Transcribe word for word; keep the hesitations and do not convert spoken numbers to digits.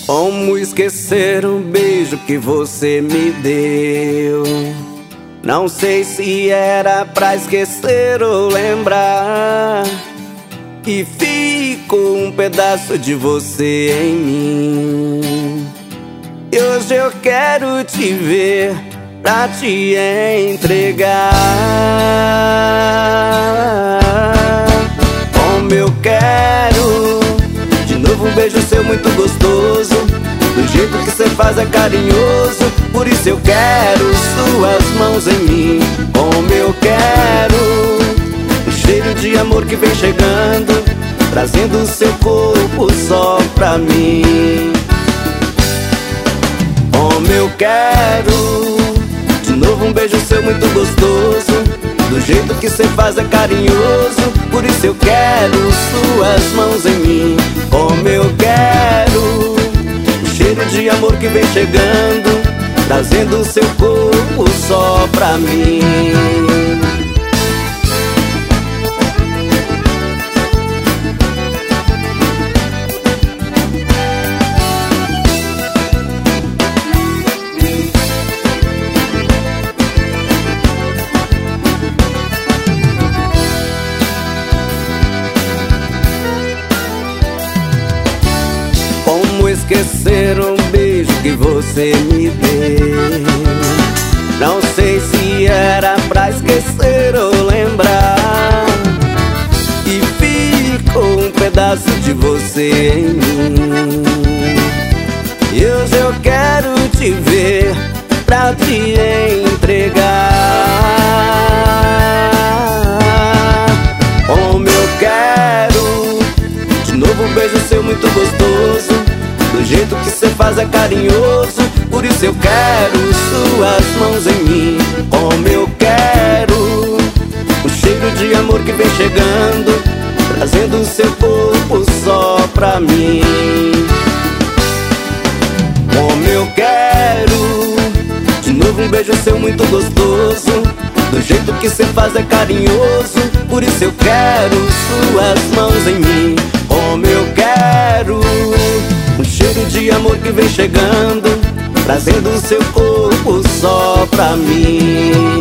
Como esquecer um beijo que você me deu? Não sei se era pra esquecer ou lembrar que ficou um pedaço de você em mim. E hoje eu quero te ver pra te entregar. Como eu quero de novo um beijo seu muito gostoso, do jeito que cê faz é carinhoso. Por isso eu quero suas mãos em mim. Como eu quero o cheiro de amor que vem chegando, trazendo seu corpo só pra mim. Como eu quero de novo um beijo seu muito gostoso, do jeito que cê faz é carinhoso. Por isso eu quero suas mãos em mim. Como eu quero o cheiro de amor que vem chegando, trazendo seu corpo só pra mim. Como esquecer um beijo que você me deu? Não sei se era pra esquecer ou lembrar que ficou um pedaço de você em mim. E hoje eu quero te ver pra te entregar. Como eu quero de novo um beijo seu muito gostoso, do jeito que cê faz é carinhoso. Por isso eu quero suas mãos em mim. Como eu quero o cheiro de amor que vem chegando, trazendo seu corpo só pra mim. Como eu quero de novo um beijo seu muito gostoso, do jeito que cê faz é carinhoso. Por isso eu quero suas mãos em mim. Como eu quero um cheiro de amor que vem chegando, trazendo seu corpo só pra mim.